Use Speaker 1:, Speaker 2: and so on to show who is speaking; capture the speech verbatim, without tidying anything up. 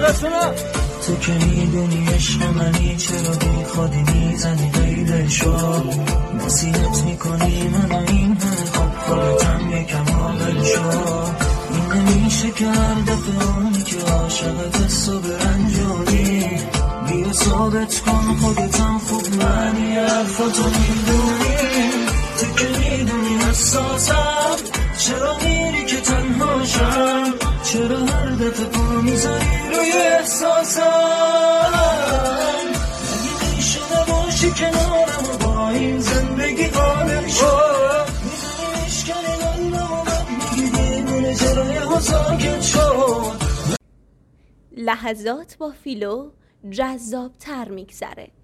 Speaker 1: دستونا تو که میدونی عشق منی، چرا بی خودی میزنی قیدشو، نصیحت میکنی منو این همه، خب خودتم یکم عاقل شو. این نمیشه که هر دفعه اونی که عاشق دست و برنجونی، بیا ثابت کن خودتم خوب معنی حرفاتو میدونی. تو که میدونی حساسم، چرا میری که تنهاشم، چرا هر دفعه پا میذاری روی احساسم. اگه میشونه باشی کنارم و با این زندگی قانع شو، میزنی اشکنی قلبم و من میگی دیمونه جرای ها ساکت شد.
Speaker 2: لحظات با فیلو جذاب تر میگذره.